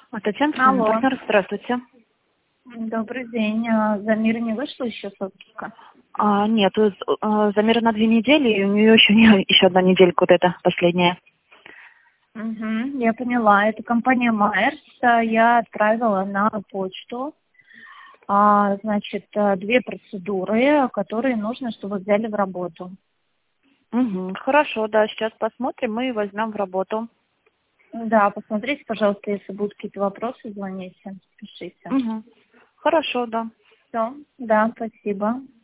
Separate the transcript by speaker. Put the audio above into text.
Speaker 1: Татьяна,
Speaker 2: Алло.
Speaker 1: партнер, здравствуйте.
Speaker 2: Добрый день. Замира не вышла еще с отпуска?
Speaker 1: Нет, Замира на 2 недели, и у нее еще одна неделька вот эта последняя.
Speaker 2: Угу, я поняла. Это компания Майерс. Я отправила на почту. Значит, 2 процедуры, которые нужно, чтобы взяли в работу.
Speaker 1: Угу, хорошо, да, сейчас посмотрим и возьмем в работу.
Speaker 2: Да, посмотрите, пожалуйста, если будут какие-то вопросы, звоните, пишите.
Speaker 1: Угу. Хорошо, да.
Speaker 2: Все, да, спасибо.